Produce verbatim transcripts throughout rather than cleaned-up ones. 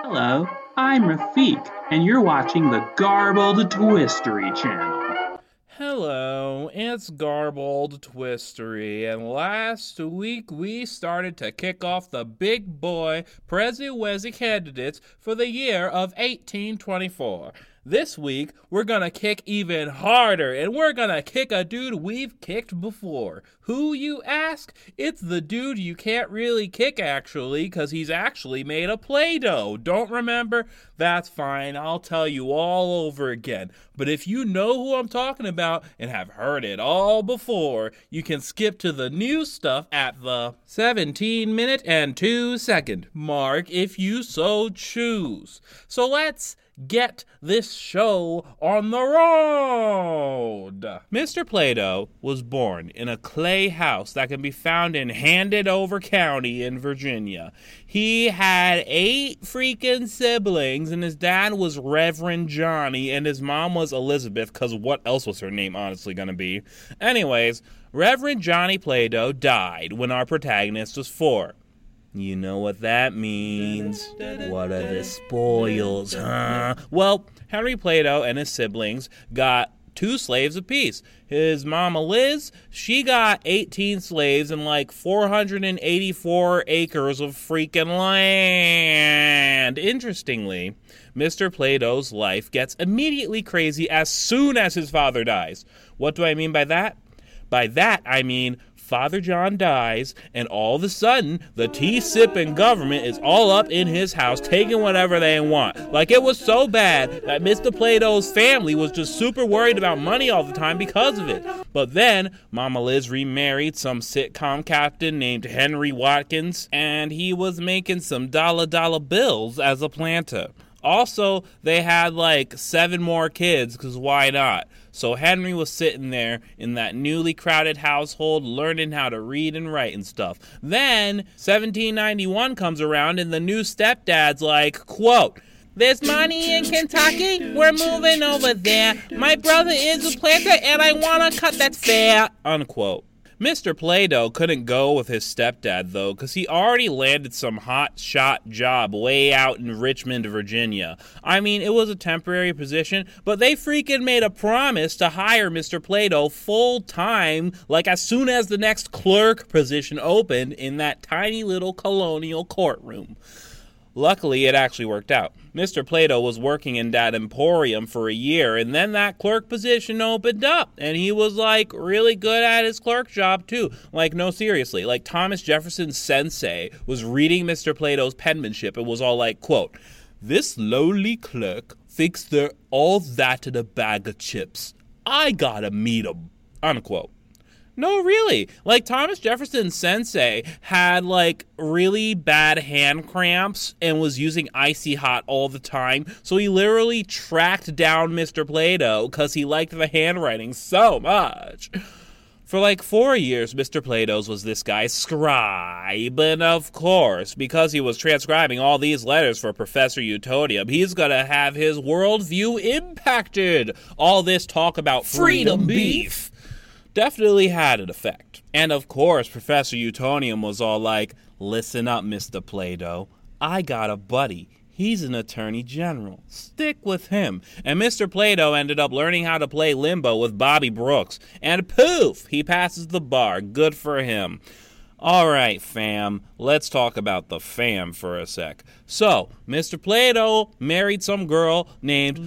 Hello, I'm Rafik, and you're watching the Garbled Twistery channel. Hello, it's Garbled Twistery, and last week we started to kick off the big boy Prezi-Wezi candidates for the year of eighteen twenty-four. This week, we're gonna kick even harder, and we're gonna kick a dude we've kicked before. Who, you ask? It's the dude you can't really kick, actually, because he's actually made of Play-Doh. Don't remember? That's fine, I'll tell you all over again. But if you know who I'm talking about and have heard it all before, you can skip to the new stuff at the seventeen minute and two second mark if you so choose. So let's get this show on the road. Mister Play-Doh was born in a clay house that can be found in Handover County in Virginia. He had eight freaking siblings, and his dad was Reverend Johnny, and his mom was Elizabeth, because what else was her name honestly going to be? Anyways, Reverend Johnny Play-Doh died when our protagonist was four. You know what that means. What are the spoils, huh? Well, Henry Play-Doh and his siblings got two slaves apiece. His mama Liz, she got eighteen slaves and like four hundred eighty-four acres of freaking land. Interestingly, Mister Play-Doh's life gets immediately crazy as soon as his father dies. What do I mean by that? By that, I mean Father John dies, and all of a sudden, the tea-sipping government is all up in his house, taking whatever they want. Like, it was so bad that Mister Play-Doh's family was just super worried about money all the time because of it. But then, Mama Liz remarried some sitcom captain named Henry Watkins, and he was making some dollar-dollar bills as a planter. Also, they had like seven more kids, because why not? So Henry was sitting there in that newly crowded household learning how to read and write and stuff. Then, seventeen ninety-one comes around and the new stepdad's like, quote, "There's money in Kentucky, we're moving over there. My brother is a planter and I want to cut that fair," unquote. Mister Play-Doh couldn't go with his stepdad, though, because he already landed some hot-shot job way out in Richmond, Virginia. I mean, it was a temporary position, but they freaking made a promise to hire Mister Play-Doh full-time, like as soon as the next clerk position opened in that tiny little colonial courtroom. Luckily, it actually worked out. Mister Play-Doh was working in that emporium for a year, and then that clerk position opened up, and he was, like, really good at his clerk job, too. Like, no, seriously. Like, Thomas Jefferson's sensei was reading Mister Play-Doh's penmanship and was all like, quote, "This lowly clerk thinks they're all that in a bag of chips. I gotta meet 'em," unquote. No, really. Like, Thomas Jefferson's sensei had, like, really bad hand cramps and was using icy hot all the time. So he literally tracked down Mister Play-Doh because he liked the handwriting so much. For like four years, Mister Play-Doh's was this guy's scribe. And of course, because he was transcribing all these letters for Professor Utonium, he's gonna have his worldview impacted. All this talk about freedom beef definitely had an effect. And of course, Professor Utonium was all like, "Listen up, Mister Play-Doh. I got a buddy. He's an attorney general. Stick with him." And Mister Play-Doh ended up learning how to play limbo with Bobby Brooks. And poof, he passes the bar. Good for him. All right, fam, let's talk about the fam for a sec. So, Mister Play-Doh married some girl named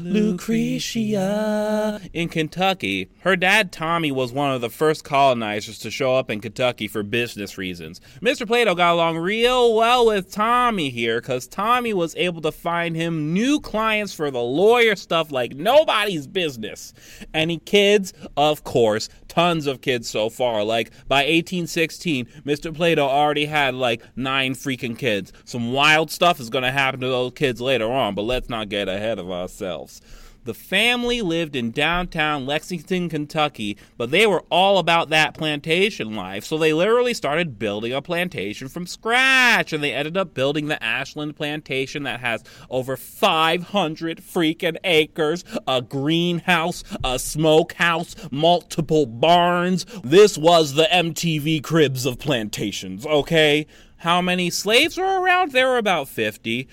Lucretia in Kentucky. Her dad, Tommy, was one of the first colonizers to show up in Kentucky for business reasons. Mister Play-Doh got along real well with Tommy here because Tommy was able to find him new clients for the lawyer stuff like nobody's business. Any kids? Of course, tons of kids so far. Like, by eighteen sixteen, Mister Play-Doh already had like nine freaking kids. Some wild stuff is going to happen to those kids later on, but let's not get ahead of ourselves. The family lived in downtown Lexington, Kentucky, but they were all about that plantation life, so they literally started building a plantation from scratch, and they ended up building the Ashland plantation that has over five hundred freaking acres, a greenhouse, a smokehouse, multiple barns. This was the M T V Cribs of plantations, okay? How many slaves were around? There were about fifty.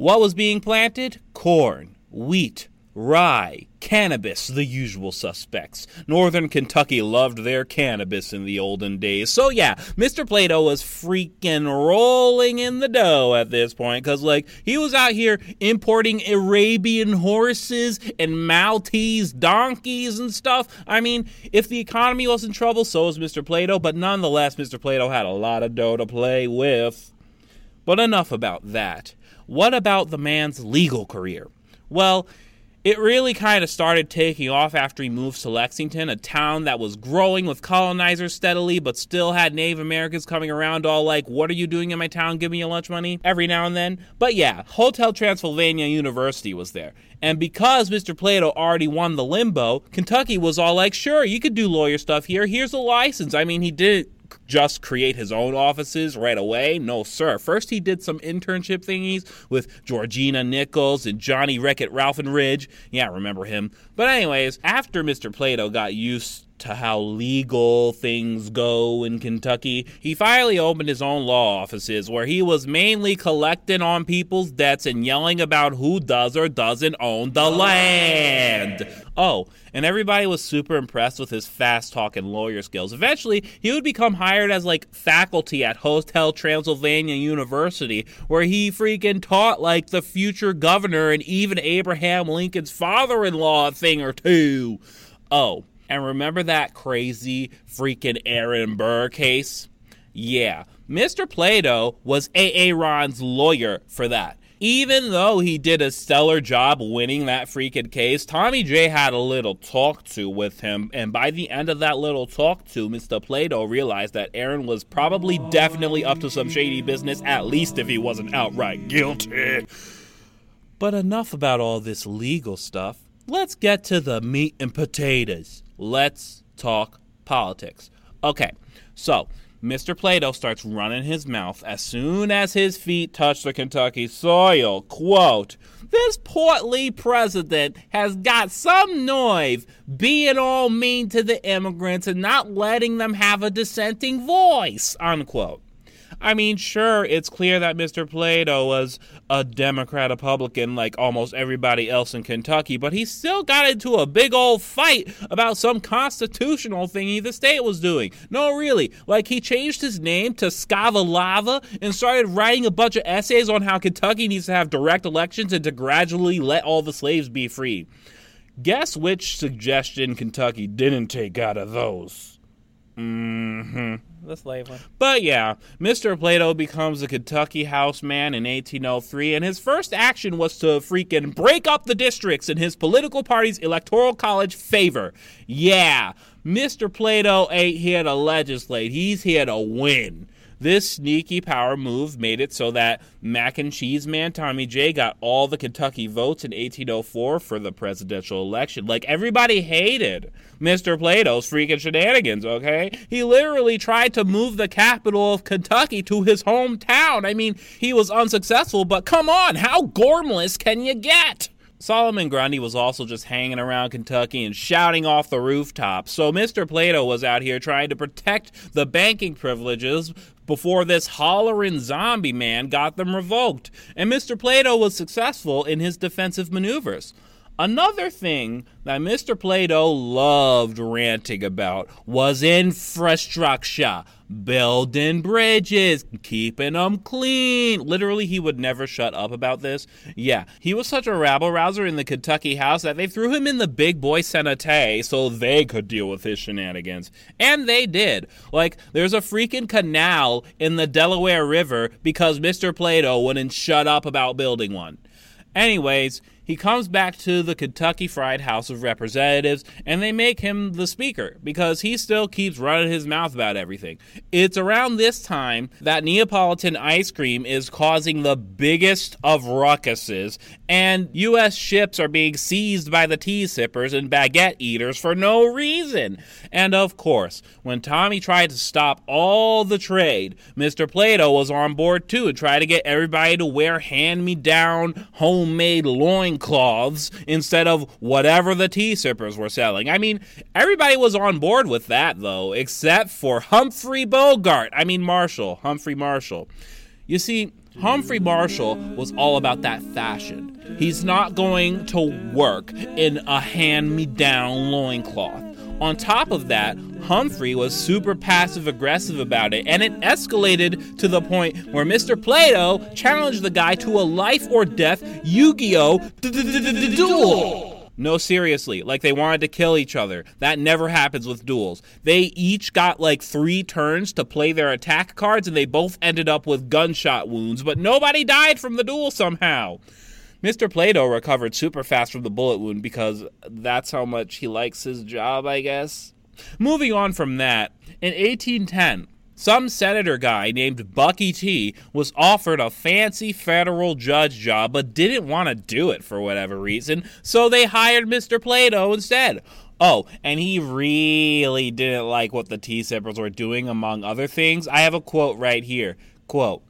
What was being planted? Corn, wheat, rye, cannabis, the usual suspects. Northern Kentucky loved their cannabis in the olden days. So yeah, Mister Plato was freaking rolling in the dough at this point, because like he was out here importing Arabian horses and Maltese donkeys and stuff. I mean, if the economy was in trouble, so was Mister Plato, but nonetheless, Mister Plato had a lot of dough to play with. But enough about that. What about the man's legal career? Well, it really kind of started taking off after he moved to Lexington, a town that was growing with colonizers steadily, but still had Native Americans coming around all like, what are you doing in my town? Give me your lunch money every now and then. But yeah, Hotel Transylvania University was there. And because Mister Plato already won the limbo, Kentucky was all like, sure, you could do lawyer stuff here. Here's a license. I mean, he did just create his own offices right away. No, sir. First, he did some internship thingies with Georgina Nichols and Johnny Wreck at Ralph and Ridge. Yeah, remember him. But anyways, after Mister Plato got used to how legal things go in Kentucky, he finally opened his own law offices where he was mainly collecting on people's debts and yelling about who does or doesn't own the land. Oh, and everybody was super impressed with his fast-talking lawyer skills. Eventually, he would become hired as, like, faculty at Hotel Transylvania University, where he freaking taught, like, the future governor and even Abraham Lincoln's father-in-law a thing or two. Oh, and remember that crazy freaking Aaron Burr case? Yeah, Mister Plato was Aaron's lawyer for that. Even though he did a stellar job winning that freaking case, Tommy J had a little talk to with him, and by the end of that little talk to, Mister Plato realized that Aaron was probably definitely up to some shady business, at least if he wasn't outright guilty. But enough about all this legal stuff. Let's get to the meat and potatoes. Let's talk politics. Okay, so Mister Plato starts running his mouth as soon as his feet touch the Kentucky soil. Quote, this portly president has got some nerve being all mean to the immigrants and not letting them have a dissenting voice, unquote. I mean, sure, it's clear that Mister Plato was a Democrat-Republican like almost everybody else in Kentucky, but he still got into a big old fight about some constitutional thingy the state was doing. No, really. Like, he changed his name to Scavalava and started writing a bunch of essays on how Kentucky needs to have direct elections and to gradually let all the slaves be free. Guess which suggestion Kentucky didn't take out of those? Mm-hmm. The slave one. But yeah, Mister Plato becomes a Kentucky House man in eighteen oh three, and his first action was to freaking break up the districts in his political party's electoral college favor. Yeah, Mister Plato ain't here to legislate, he's here to win. This sneaky power move made it so that mac and cheese man Tommy J got all the Kentucky votes in eighteen oh four for the presidential election. Like, everybody hated Mister Plato's freaking shenanigans, okay? He literally tried to move the capital of Kentucky to his hometown. I mean, he was unsuccessful, but come on, how gormless can you get? Solomon Grundy was also just hanging around Kentucky and shouting off the rooftops. So Mister Plato was out here trying to protect the banking privileges before this hollering zombie man got them revoked. And Mister Plato was successful in his defensive maneuvers. Another thing that Mister Plato loved ranting about was infrastructure. Building bridges, keeping them clean. Literally, he would never shut up about this. Yeah, he was such a rabble-rouser in the Kentucky House that they threw him in the big boy Senate so they could deal with his shenanigans. And they did. Like, there's a freaking canal in the Delaware River because Mister Plato wouldn't shut up about building one. Anyways, he comes back to the Kentucky Fried House of Representatives, and they make him the speaker because he still keeps running his mouth about everything. It's around this time that Neapolitan ice cream is causing the biggest of ruckuses, and U S ships are being seized by the tea sippers and baguette eaters for no reason. And of course, when Tommy tried to stop all the trade, Mister Plato was on board too and tried to get everybody to wear hand-me-down homemade loin cloths instead of whatever the tea sippers were selling. I mean, everybody was on board with that, though, except for Humphrey Bogart. I mean, Marshall. Humphrey Marshall. You see, Humphrey Marshall was all about that fashion. He's not going to work in a hand-me-down loincloth. On top of that, Humphrey was super passive-aggressive about it, and it escalated to the point where Mister Plato challenged the guy to a life-or-death Yu-Gi-Oh! duel! No, seriously, like they wanted to kill each other. That never happens with duels. They each got like three turns to play their attack cards, and they both ended up with gunshot wounds, but nobody died from the duel somehow. Mister Plato recovered super fast from the bullet wound because that's how much he likes his job, I guess. Moving on from that, in eighteen ten, some senator guy named Bucky T was offered a fancy federal judge job but didn't want to do it for whatever reason, so they hired Mister Plato instead. Oh, and he really didn't like what the Tea-Sippers were doing, among other things. I have a quote right here. Quote,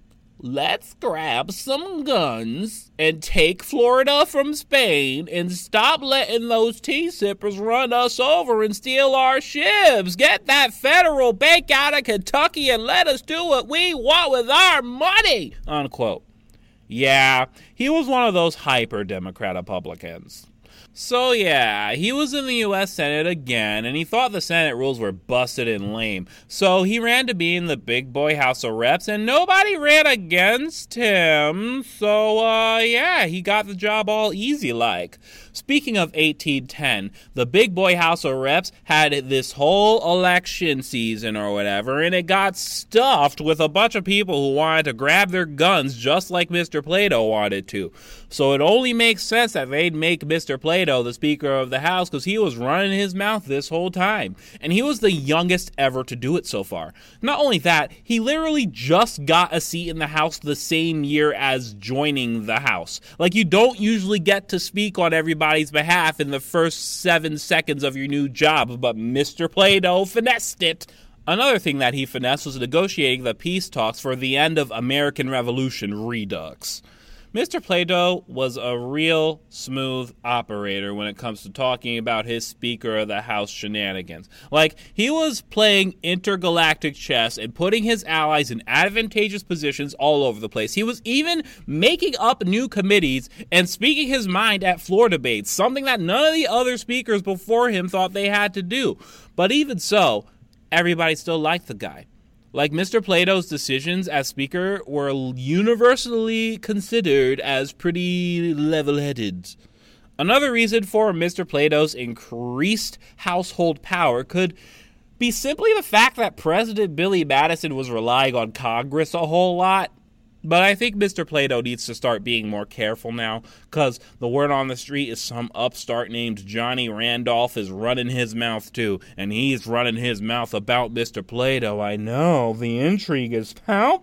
"Let's grab some guns and take Florida from Spain and stop letting those tea-sippers run us over and steal our ships. Get that federal bank out of Kentucky and let us do what we want with our money," unquote. Yeah, he was one of those hyper-Democrat Republicans. So yeah, he was in the U S Senate again, and he thought the Senate rules were busted and lame. So he ran to be in the big boy House of Reps, and nobody ran against him. So uh, yeah, he got the job all easy like. Speaking of eighteen ten, the big boy House of Reps had this whole election season or whatever, and it got stuffed with a bunch of people who wanted to grab their guns just like Mister Plato wanted to. So it only makes sense that they'd make Mister Plato the Speaker of the House because he was running his mouth this whole time. And he was the youngest ever to do it so far. Not only that, he literally just got a seat in the House the same year as joining the House. Like, you don't usually get to speak on everybody's behalf in the first seven seconds of your new job, but Mister Plato finessed it. Another thing that he finessed was negotiating the peace talks for the end of American Revolution Redux. Mister Plato was a real smooth operator when it comes to talking about his Speaker of the House shenanigans. Like, he was playing intergalactic chess and putting his allies in advantageous positions all over the place. He was even making up new committees and speaking his mind at floor debates, something that none of the other speakers before him thought they had to do. But even so, everybody still liked the guy. Like, Mister Plato's decisions as Speaker were universally considered as pretty level-headed. Another reason for Mister Plato's increased household power could be simply the fact that President Billy Madison was relying on Congress a whole lot. But I think Mister Plato needs to start being more careful now, because the word on the street is some upstart named Johnny Randolph is running his mouth too, and he's running his mouth about Mister Plato. I know, the intrigue is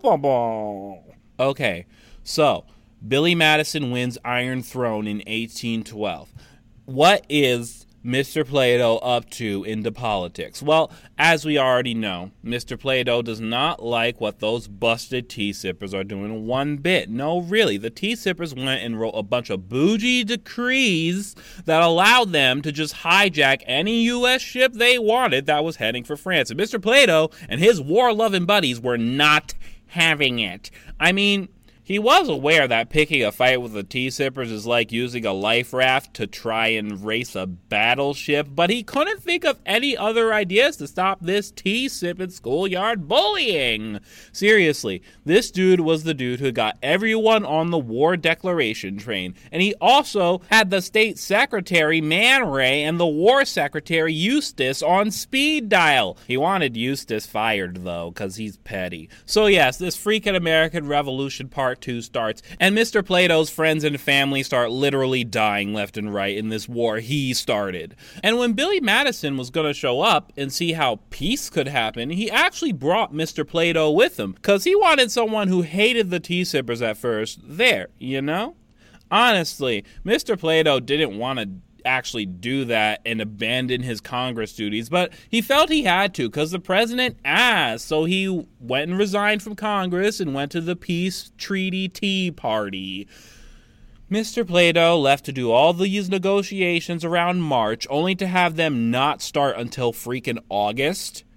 palpable. Okay, so Billy Madison wins Iron Throne in eighteen twelve. What is Mister Plato up to into politics? Well, as we already know, Mister Plato does not like what those busted tea-sippers are doing one bit. No, really, the tea-sippers went and wrote a bunch of bougie decrees that allowed them to just hijack any U S ship they wanted that was heading for France. And Mister Plato and his war-loving buddies were not having it. I mean, he was aware that picking a fight with the tea-sippers is like using a life raft to try and race a battleship, but he couldn't think of any other ideas to stop this tea-sipping schoolyard bullying. Seriously, this dude was the dude who got everyone on the war declaration train, and he also had the state secretary Man Ray and the war secretary Eustis on speed dial. He wanted Eustis fired, though, because he's petty. So yes, this freaking American Revolution part two starts, and Mister Plato's friends and family start literally dying left and right in this war he started. And when Billy Madison was going to show up and see how peace could happen, he actually brought Mister Plato with him, because he wanted someone who hated the tea-sippers at first there, you know? Honestly, Mister Plato didn't want to actually do that and abandon his Congress duties, but he felt he had to because the president asked, so he went and resigned from Congress and went to the peace treaty tea party. Mister Plato left to do all these negotiations around March, only to have them not start until freaking August.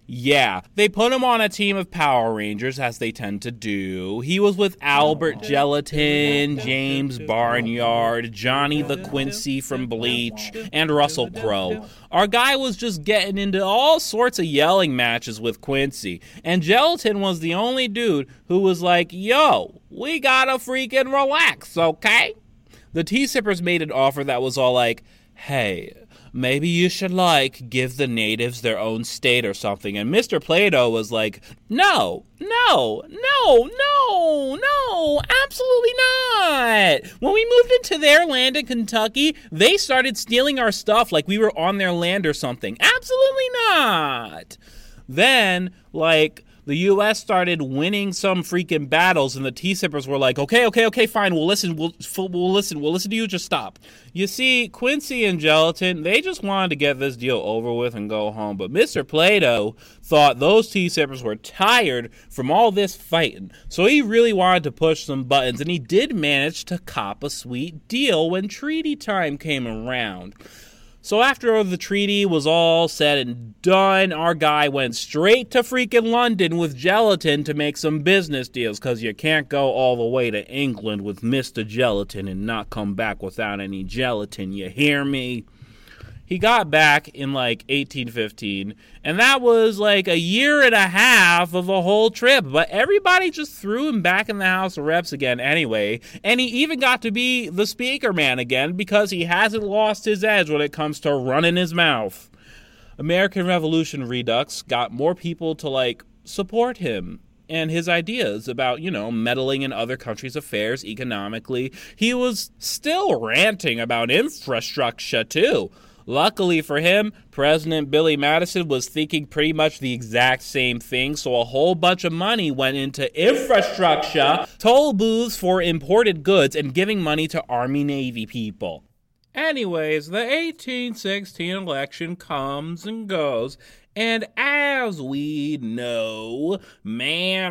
Yeah, they put him on a team of Power Rangers, as they tend to do. He was with Albert Gelatin, James Barnyard, Johnny the Quincy from Bleach, and Russell Crowe. Our guy was just getting into all sorts of yelling matches with Quincy, and Gelatin was the only dude who was like, yo, we gotta freaking relax, okay? The T-Sippers made an offer that was all like, hey, maybe you should, like, give the natives their own state or something. And Mister Plato was like, no, no, no, no, no, absolutely not. When we moved into their land in Kentucky, they started stealing our stuff like we were on their land or something. Absolutely not. Then, like, the U S started winning some freaking battles, and the T-Sippers were like, okay, okay, okay, fine, we'll listen, we'll, we'll listen, we'll listen to you, just stop. You see, Quincy and Gelatin, they just wanted to get this deal over with and go home, but Mister Plato thought those T-Sippers were tired from all this fighting, so he really wanted to push some buttons, and he did manage to cop a sweet deal when treaty time came around. So after the treaty was all said and done, our guy went straight to freaking London with Gelatin to make some business deals, because you can't go all the way to England with Mister Gelatin and not come back without any gelatin, you hear me? He got back in like eighteen fifteen, and that was like a year and a half of a whole trip, but everybody just threw him back in the House of Reps again anyway, and he even got to be the speaker man again because he hasn't lost his edge when it comes to running his mouth. American Revolution Redux got more people to like support him and his ideas about, you know, meddling in other countries' affairs economically. He was still ranting about infrastructure too. Luckily for him, President Billy Madison was thinking pretty much the exact same thing, so a whole bunch of money went into infrastructure, toll booths for imported goods, and giving money to Army-Navy people. Anyways, the eighteen sixteen election comes and goes, and as we know, Man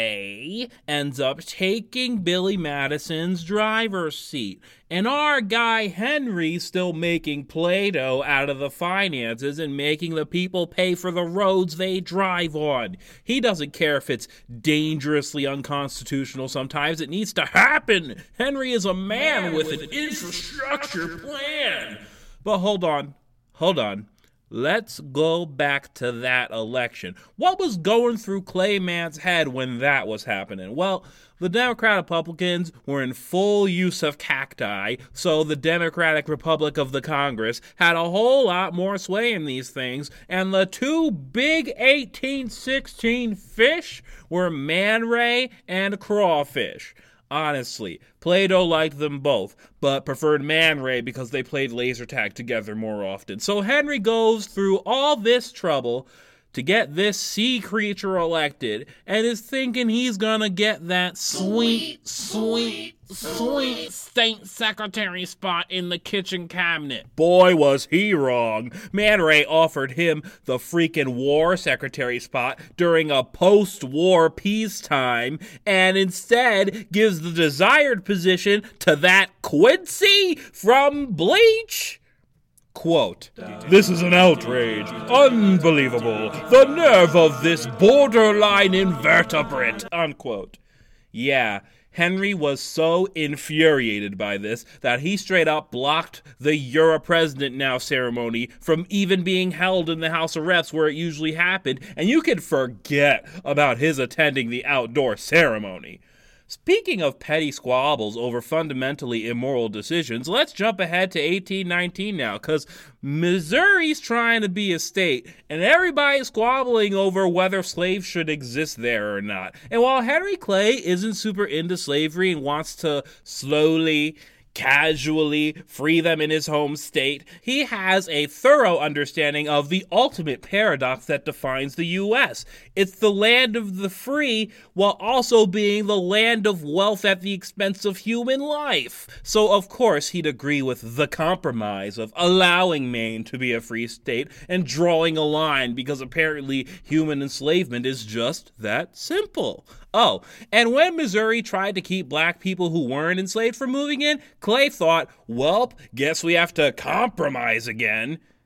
Ray ends up taking Billy Madison's driver's seat. And our guy Henry still making Play-Doh out of the finances and making the people pay for the roads they drive on. He doesn't care if it's dangerously unconstitutional sometimes. It needs to happen. Henry is a man with an infrastructure plan. But hold on, hold on. Let's go back to that election. What was going through Clayman's head when that was happening? Well, the Democrat Republicans were in full use of cacti, so the Democratic Republic of the Congress had a whole lot more sway in these things, and the two big eighteen sixteen fish were Man Ray and Crawfish. Honestly, Play-Doh liked them both, but preferred Man Ray because they played laser tag together more often. So Henry goes through all this trouble to get this sea creature elected, and is thinking he's gonna get that sweet, sweet, sweet state secretary spot in the kitchen cabinet. Boy, was he wrong. Man Ray offered him the freaking war secretary spot during a post-war peacetime, and instead gives the desired position to that Quincy from Bleach. Quote, "This is an outrage. Unbelievable. The nerve of this borderline invertebrate." Unquote. Yeah, Henry was so infuriated by this that he straight up blocked the You're a President Now ceremony from even being held in the House of Reps where it usually happened, and you can forget about his attending the outdoor ceremony. Speaking of petty squabbles over fundamentally immoral decisions, let's jump ahead to eighteen nineteen now, because Missouri's trying to be a state, and everybody's squabbling over whether slaves should exist there or not. And while Henry Clay isn't super into slavery and wants to slowly, casually free them in his home state, he has a thorough understanding of the ultimate paradox that defines the U S. It's the land of the free while also being the land of wealth at the expense of human life. So of course he'd agree with the compromise of allowing Maine to be a free state and drawing a line because apparently human enslavement is just that simple. Oh, and when Missouri tried to keep black people who weren't enslaved from moving in, Clay thought, welp, guess we have to compromise again.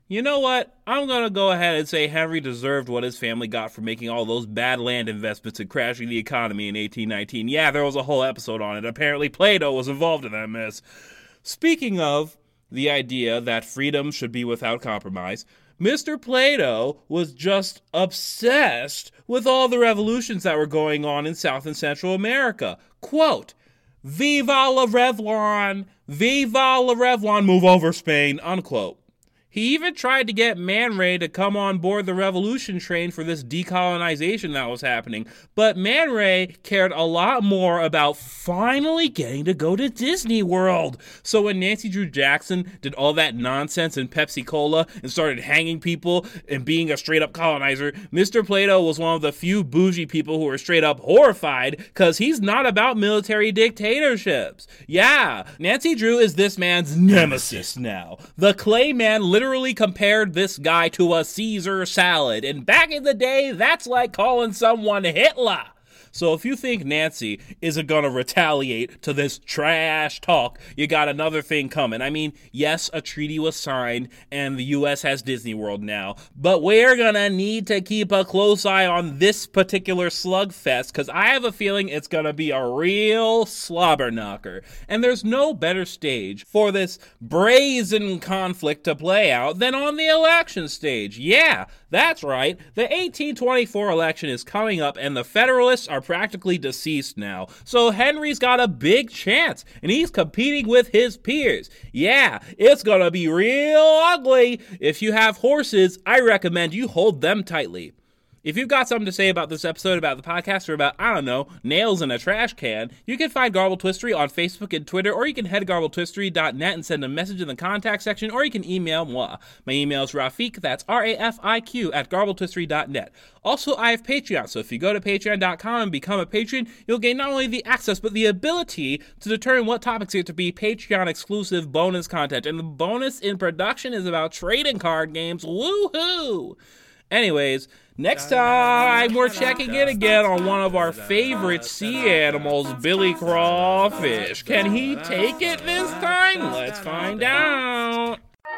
You know what? I'm going to go ahead and say Henry deserved what his family got for making all those bad land investments and crashing the economy in eighteen nineteen. Yeah, there was a whole episode on it. Apparently Plato was involved in that mess. Speaking of the idea that freedom should be without compromise, Mister Plato was just obsessed with all the revolutions that were going on in South and Central America. Quote, "Viva la Revlon! Viva la Revlon! Move over, Spain!" Unquote. He even tried to get Man Ray to come on board the revolution train for this decolonization that was happening, but Man Ray cared a lot more about finally getting to go to Disney World. So when Nancy Drew Jackson did all that nonsense in Pepsi Cola and started hanging people and being a straight-up colonizer, Mister Plato was one of the few bougie people who were straight-up horrified because he's not about military dictatorships. Yeah, Nancy Drew is this man's nemesis now. The Clay Man literally literally compared this guy to a Caesar salad, and back in the day, that's like calling someone Hitler. So if you think Nancy isn't going to retaliate to this trash talk, you got another thing coming. I mean, yes, a treaty was signed and the U S has Disney World now, but we're going to need to keep a close eye on this particular slugfest because I have a feeling it's going to be a real slobber knocker. And there's no better stage for this brazen conflict to play out than on the election stage. Yeah, that's right. The eighteen twenty-four election is coming up and the Federalists are practically deceased now. So Henry's got a big chance, and he's competing with his peers. Yeah, it's gonna be real ugly. If you have horses, I recommend you hold them tightly. If you've got something to say about this episode, about the podcast, or about, I don't know, nails in a trash can, you can find Garbled Twistery on Facebook and Twitter, or you can head to garbled twistery dot net and send a message in the contact section, or you can email moi. My email is Rafiq, that's R A F I Q, at garbled twistery dot net. Also, I have Patreon, so if you go to patreon dot com and become a patron, you'll gain not only the access, but the ability to determine what topics get to be Patreon-exclusive bonus content. And the bonus in production is about trading card games. Woohoo! Anyways, next time we're checking in again on one of our favorite sea animals, Billy Crawfish. Can he take it this time? Let's find out.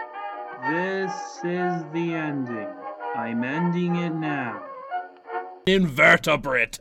This is the ending. I'm ending it now. Invertebrate.